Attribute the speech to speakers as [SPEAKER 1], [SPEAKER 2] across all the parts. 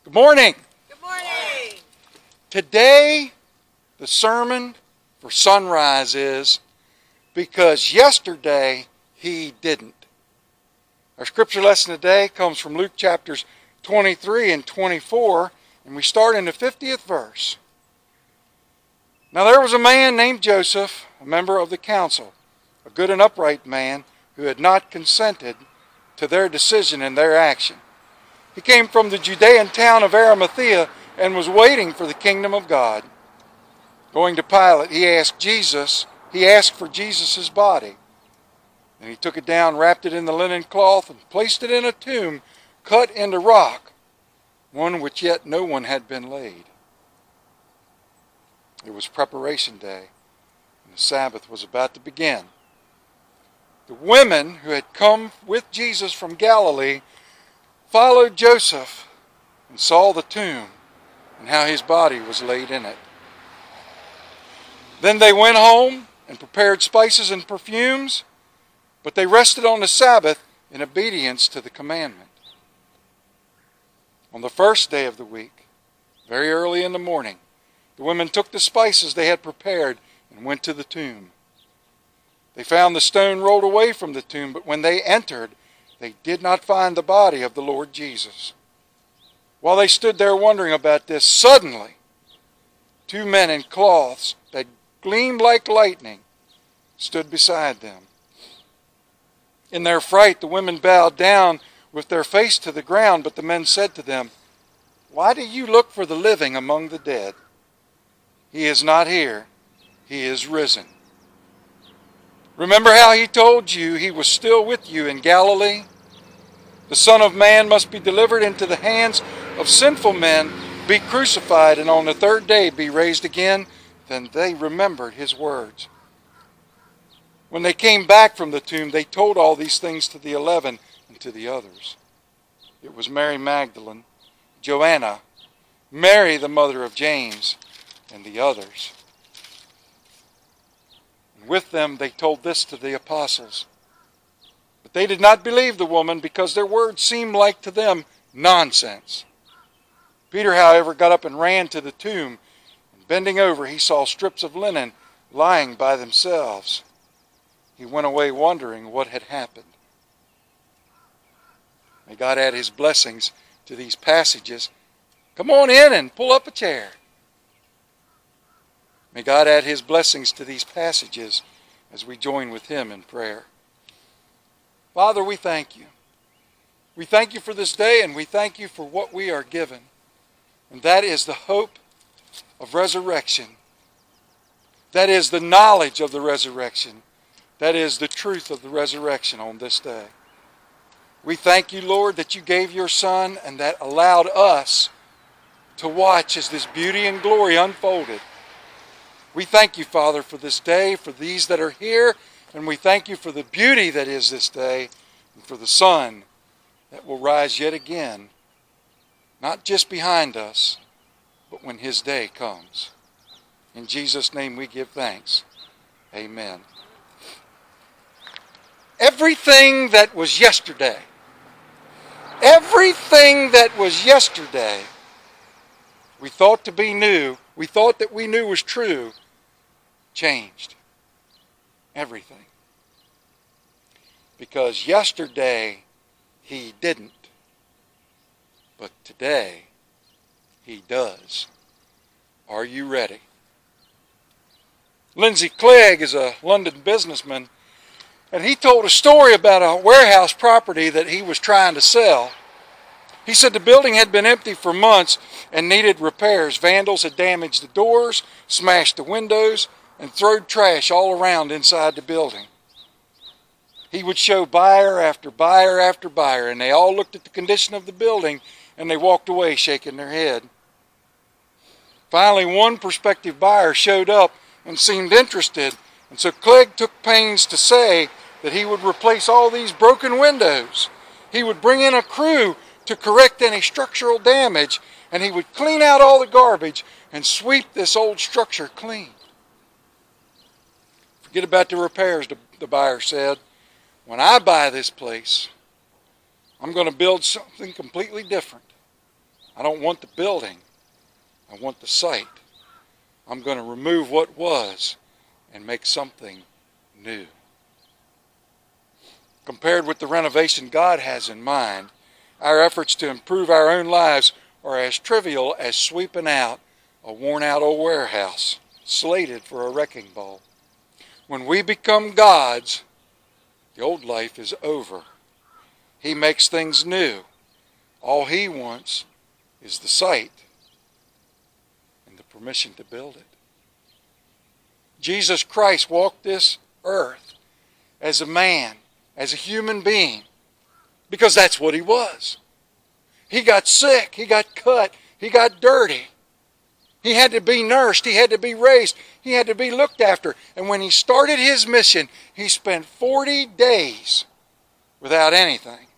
[SPEAKER 1] Good morning.
[SPEAKER 2] Good morning.
[SPEAKER 1] Today, the sermon for sunrise is because yesterday he didn't. Our scripture lesson today comes from Luke chapters 23 and 24, and we start in the 50th verse. Now there was a man named Joseph, a member of the council, a good and upright man who had not consented to their decision and their action. He came from the Judean town of Arimathea and was waiting for the kingdom of God. Going to Pilate, he asked for Jesus' body. And he took it down, wrapped it in the linen cloth, and placed it in a tomb cut into rock, one which yet no one had been laid. It was preparation day, and the Sabbath was about to begin. The women who had come with Jesus from Galilee followed Joseph and saw the tomb and how his body was laid in it. Then they went home and prepared spices and perfumes, but they rested on the Sabbath in obedience to the commandment. On the first day of the week, very early in the morning, the women took the spices they had prepared and went to the tomb. They found the stone rolled away from the tomb, but when they entered, they did not find the body of the Lord Jesus. While they stood there wondering about this, suddenly, two men in cloths that gleamed like lightning stood beside them. In their fright, the women bowed down with their face to the ground, but the men said to them, "Why do you look for the living among the dead? He is not here. He is risen. Remember how he told you he was still with you in Galilee? The Son of Man must be delivered into the hands of sinful men, be crucified, and on the third day be raised again." Then they remembered his words. When they came back from the tomb, they told all these things to the 11 and to the others. It was Mary Magdalene, Joanna, Mary the mother of James, and the others. With them they told this to the apostles. But they did not believe the woman because their words seemed like to them nonsense. Peter, however, got up and ran to the tomb, and bending over he saw strips of linen lying by themselves. He went away wondering what had happened. May God add his blessings to these passages. Come on in and pull up a chair. May God add his blessings to these passages as we join with him in prayer. Father, we thank you. We thank you for this day, and we thank you for what we are given. And that is the hope of resurrection. That is the knowledge of the resurrection. That is the truth of the resurrection on this day. We thank you, Lord, that you gave your Son and that allowed us to watch as this beauty and glory unfolded. We thank you, Father, for this day, for these that are here, and we thank you for the beauty that is this day, and for the sun that will rise yet again, not just behind us, but when his day comes. In Jesus' name we give thanks. Amen. Everything that was yesterday, we thought to be new, we thought that we knew was true, changed. Everything. Because yesterday he didn't, but today he does. Are you ready? Lindsay Clegg is a London businessman, and he told a story about a warehouse property that he was trying to sell. He said the building had been empty for months and needed repairs. Vandals had damaged the doors, smashed the windows, and thrown trash all around inside the building. He would show buyer after buyer after buyer, and they all looked at the condition of the building, and they walked away shaking their head. Finally, one prospective buyer showed up and seemed interested, and so Clegg took pains to say that he would replace all these broken windows. He would bring in a crew to correct any structural damage, and he would clean out all the garbage and sweep this old structure clean. Forget about the repairs, the buyer said. When I buy this place, I'm going to build something completely different. I don't want the building. I want the site. I'm going to remove what was and make something new. Compared with the renovation God has in mind, our efforts to improve our own lives are as trivial as sweeping out a worn-out old warehouse slated for a wrecking ball. When we become God's, the old life is over. He makes things new. All He wants is the site and the permission to build it. Jesus Christ walked this earth as a man, as a human being, because that's what He was. He got sick, He got cut, He got dirty. He had to be nursed, He had to be raised, He had to be looked after. And when He started His mission, He spent 40 days without anything.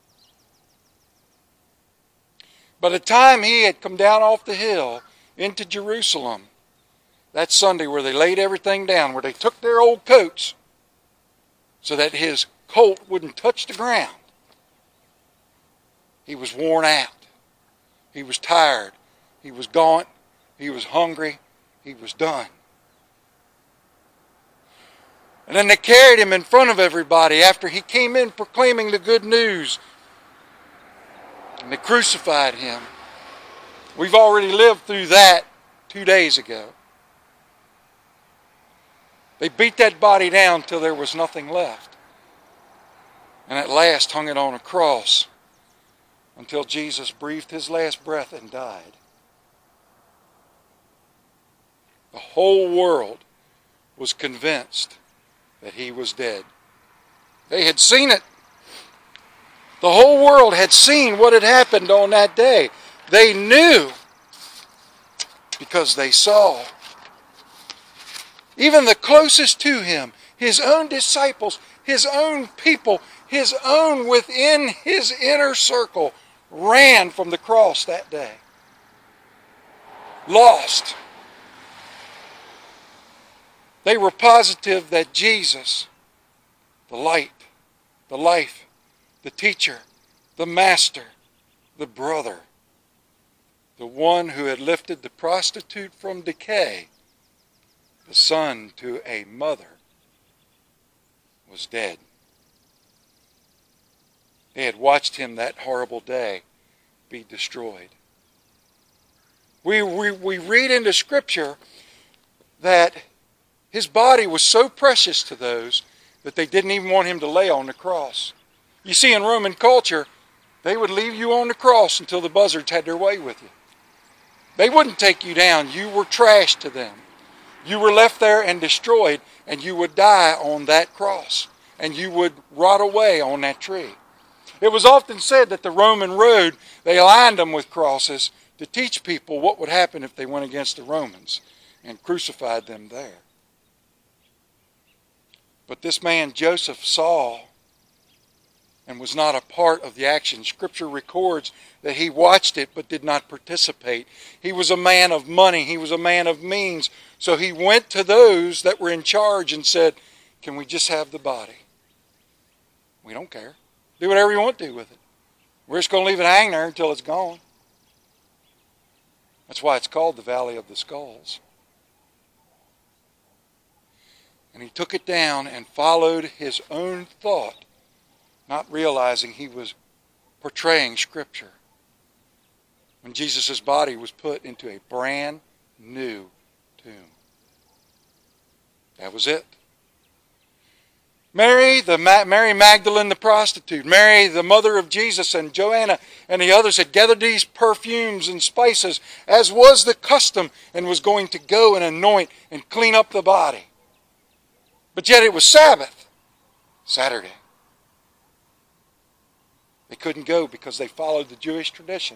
[SPEAKER 1] By the time He had come down off the hill into Jerusalem, that Sunday where they laid everything down, where they took their old coats so that His colt wouldn't touch the ground, He was worn out. He was tired. He was gaunt. He was hungry. He was done. And then they carried Him in front of everybody after He came in proclaiming the good news. And they crucified Him. We've already lived through that 2 days ago. They beat that body down till there was nothing left. And at last hung it on a cross until Jesus breathed His last breath and died. The whole world was convinced that He was dead. They had seen it. The whole world had seen what had happened on that day. They knew because they saw. Even the closest to Him, His own disciples, His own people, His own within His inner circle, ran from the cross that day. Lost. They were positive that Jesus, the light, the life, the teacher, the master, the brother, the one who had lifted the prostitute from decay, the son to a mother, was dead. They had watched Him that horrible day be destroyed. We read into Scripture that His body was so precious to those that they didn't even want Him to lay on the cross. You see, in Roman culture, they would leave you on the cross until the buzzards had their way with you. They wouldn't take you down. You were trash to them. You were left there and destroyed, and you would die on that cross, and you would rot away on that tree. It was often said that the Roman road, they lined them with crosses to teach people what would happen if they went against the Romans and crucified them there. But this man Joseph saw and was not a part of the action. Scripture records that he watched it but did not participate. He was a man of money. He was a man of means. So he went to those that were in charge and said, "Can we just have the body? We don't care. Do whatever you want to do with it. We're just going to leave it hang there until it's gone." That's why it's called the Valley of the Skulls. And he took it down and followed his own thought, not realizing he was portraying Scripture. When Jesus' body was put into a brand new tomb. That was it. Mary Magdalene, the prostitute, Mary, the mother of Jesus, and Joanna and the others had gathered these perfumes and spices, as was the custom, and was going to go and anoint and clean up the body. But yet it was Sabbath, Saturday. They couldn't go because they followed the Jewish tradition.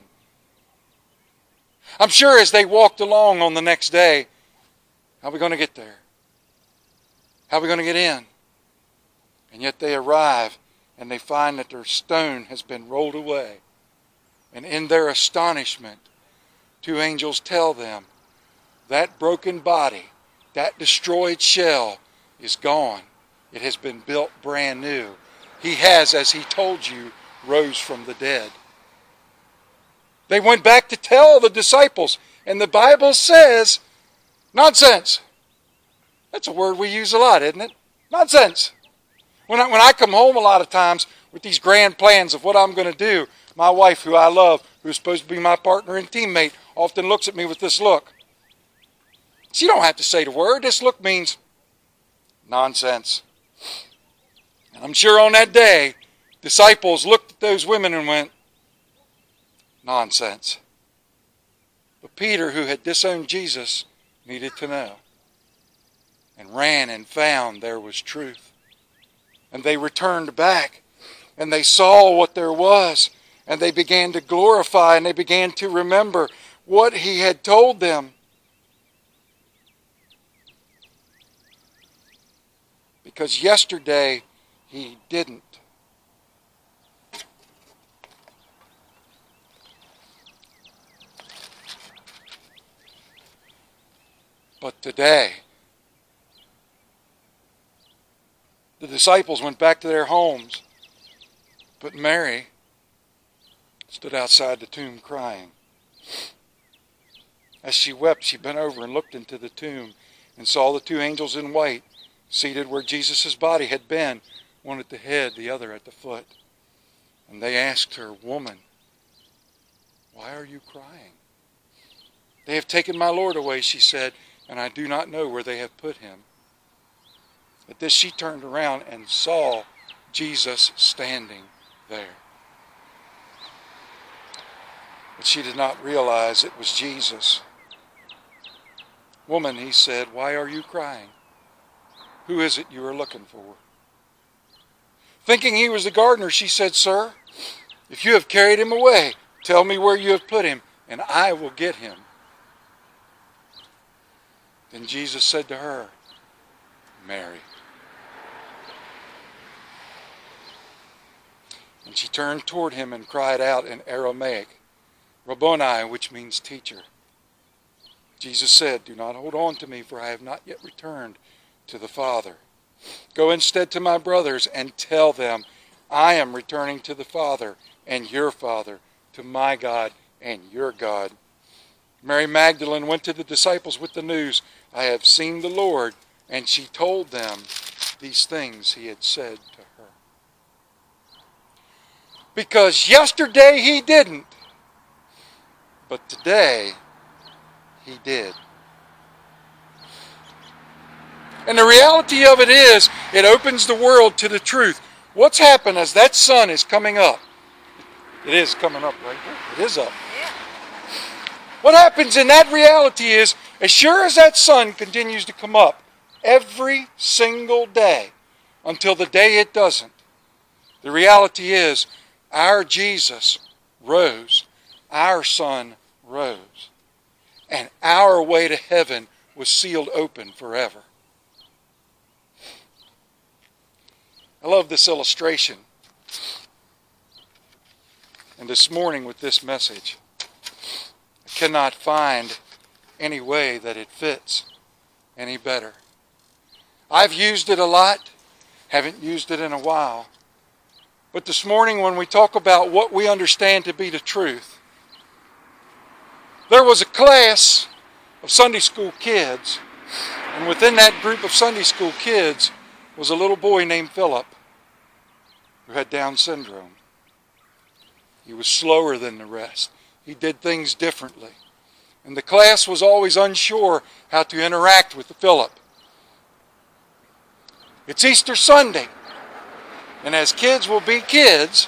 [SPEAKER 1] I'm sure as they walked along on the next day, how are we going to get there? How are we going to get in? And yet they arrive and they find that their stone has been rolled away. And in their astonishment, two angels tell them, that broken body, that destroyed shell is gone. It has been built brand new. He has, as He told you, rose from the dead. They went back to tell the disciples. And the Bible says, nonsense. That's a word we use a lot, isn't it? Nonsense. When I come home a lot of times with these grand plans of what I'm going to do, my wife, who I love, who's supposed to be my partner and teammate, often looks at me with this look. She don't have to say the word. This look means nonsense. And I'm sure on that day, disciples looked at those women and went, nonsense. But Peter, who had disowned Jesus, needed to know, and ran and found there was truth. And they returned back, and they saw what there was, and they began to glorify, and they began to remember what he had told them. Because yesterday he didn't. But today, the disciples went back to their homes, but Mary stood outside the tomb crying. As she wept, she bent over and looked into the tomb and saw the two angels in white seated where Jesus' body had been, one at the head, the other at the foot. And they asked her, "Woman, why are you crying?" "They have taken my Lord away," she said, "and I do not know where they have put him." At this she turned around and saw Jesus standing there. But she did not realize it was Jesus. "Woman," he said, "why are you crying? Who is it you are looking for?" Thinking he was the gardener, she said, "Sir, if you have carried him away, tell me where you have put him, and I will get him." Then Jesus said to her, "Mary." And she turned toward him and cried out in Aramaic, "Rabboni," which means teacher. Jesus said, "Do not hold on to me, for I have not yet returned to the Father. Go instead to my brothers and tell them, I am returning to the Father and your Father, to my God and your God." Mary Magdalene went to the disciples with the news, "I have seen the Lord," and she told them these things he had said to her. Because yesterday he didn't, but today he did. And the reality of it is, it opens the world to the truth. What's happened as that sun is coming up? It is coming up, right? It is up. What happens in that reality is, as sure as that sun continues to come up every single day until the day it doesn't, the reality is our Jesus rose, our sun rose, and our way to heaven was sealed open forever. I love this illustration. And this morning with this message, I cannot find any way that it fits any better. I've used it a lot, haven't used it in a while. But this morning when we talk about what we understand to be the truth, there was a class of Sunday school kids, and within that group of Sunday school kids was a little boy named Philip who had Down syndrome. He was slower than the rest. He did things differently. And the class was always unsure how to interact with Philip. It's Easter Sunday. And as kids will be kids,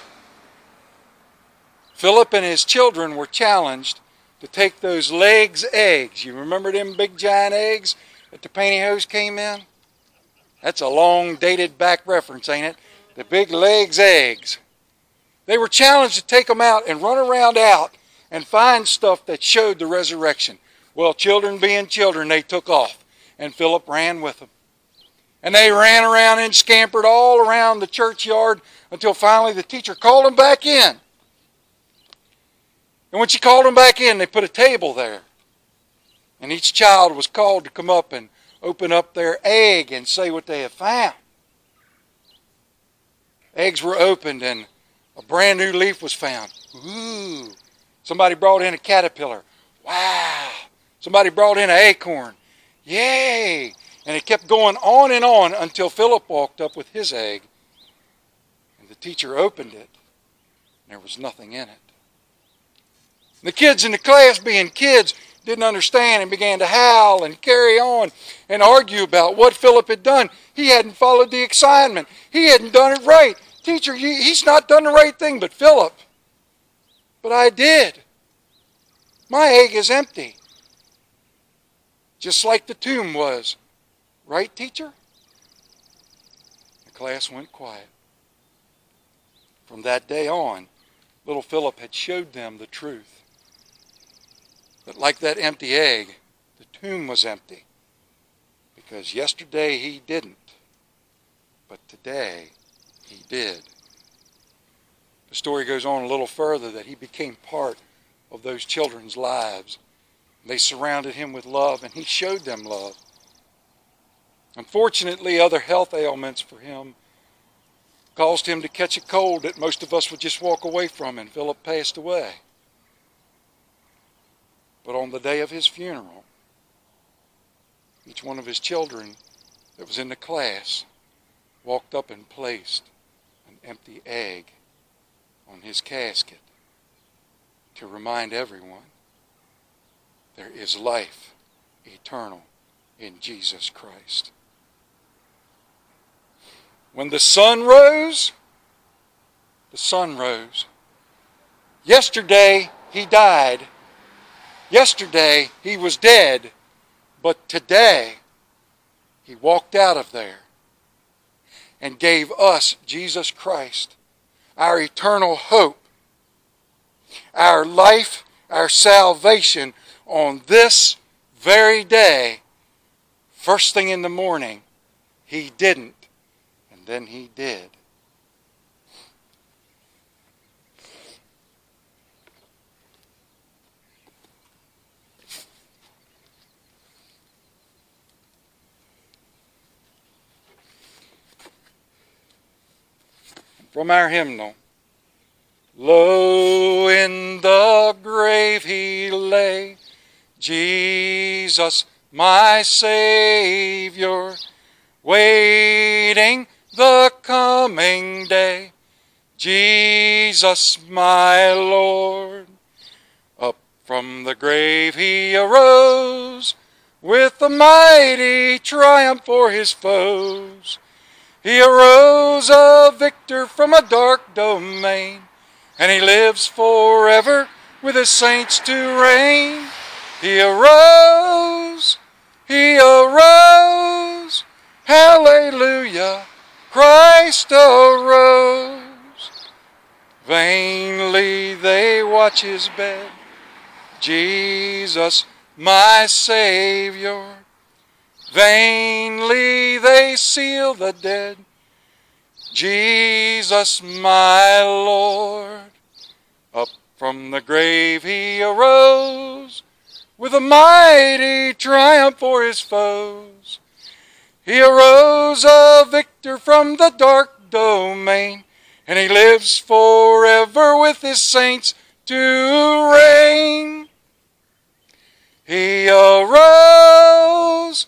[SPEAKER 1] Philip and his children were challenged to take those legs eggs. You remember them big giant eggs that the pantyhose came in? That's a long dated back reference, ain't it? The big legs eggs. They were challenged to take them out and run around out and find stuff that showed the resurrection. Well, children being children, they took off. And Philip ran with them. And they ran around and scampered all around the churchyard until finally the teacher called them back in. And when she called them back in, they put a table there. And each child was called to come up and open up their egg and say what they have found. Eggs were opened and a brand new leaf was found. Ooh, Somebody brought in a caterpillar. Wow. Somebody brought in an acorn. Yay. And it kept going on and on until Philip walked up with his egg. And the teacher opened it. And there was nothing in it. The kids in the class, being kids, didn't understand and began to howl and carry on and argue about what Philip had done. He hadn't followed the assignment. He hadn't done it right. Teacher, he's not done the right thing. But Philip, but I did. My egg is empty. Just like the tomb was. Right, teacher? The class went quiet. From that day on, little Philip had showed them the truth. That like that empty egg, the tomb was empty. Because yesterday he didn't, but today he did. The story goes on a little further that he became part of those children's lives. They surrounded him with love, and he showed them love. Unfortunately, other health ailments for him caused him to catch a cold that most of us would just walk away from, and Philip passed away. But on the day of his funeral, each one of his children that was in the class walked up and placed an empty egg on his casket to remind everyone there is life eternal in Jesus Christ. When the sun rose, the sun rose. Yesterday he died. Yesterday he was dead. But today he walked out of there and gave us Jesus Christ, our eternal hope, our life, our salvation on this very day. First thing in the morning, he didn't, and then he did. From our hymnal, low in the grave he lay, Jesus my Savior, waiting the coming day. Jesus my Lord, up from the grave he arose, with a mighty triumph for his foes. He arose a victor from a dark domain, and he lives forever with his saints to reign. He arose, hallelujah, Christ arose. Vainly they watch his bed, Jesus my Savior. Vainly they seal the dead, Jesus my Lord. Up from the grave he arose, with a mighty triumph for his foes. He arose a victor from the dark domain, and he lives forever with his saints to reign. He arose,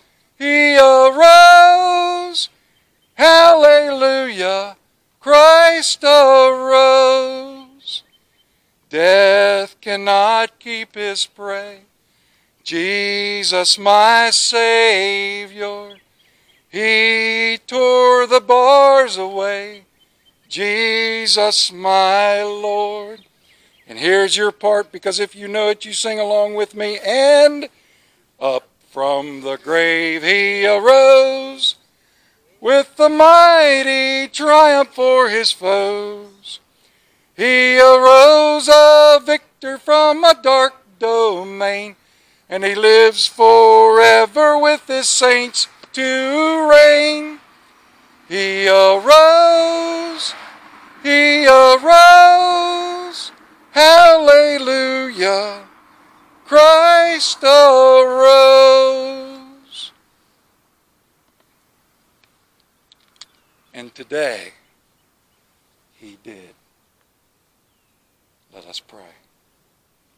[SPEAKER 1] hallelujah, Christ arose. Death cannot keep his prey, Jesus my Savior. He tore the bars away, Jesus my Lord. And here's your part, because if you know it, you sing along with me. And up from the grave he arose, with the mighty triumph for his foes. He arose a victor from a dark domain, and he lives forever with his saints to reign. He arose, hallelujah, Christ arose. And today, he did. Let us pray.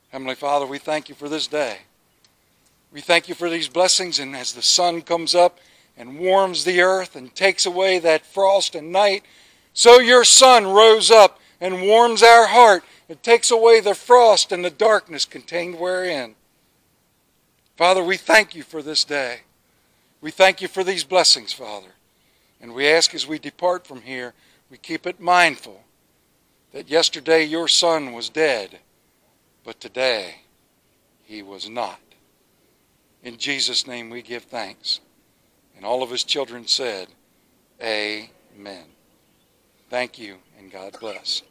[SPEAKER 1] Heavenly Father, we thank you for this day. We thank you for these blessings, and as the sun comes up and warms the earth and takes away that frost and night, so your Son rose up and warms our heart and takes away the frost and the darkness contained wherein. Father, we thank you for this day. We thank you for these blessings, Father. And we ask as we depart from here, we keep it mindful that yesterday your Son was dead, but today he was not. In Jesus' name we give thanks. And all of his children said, Amen. Thank you, and God bless.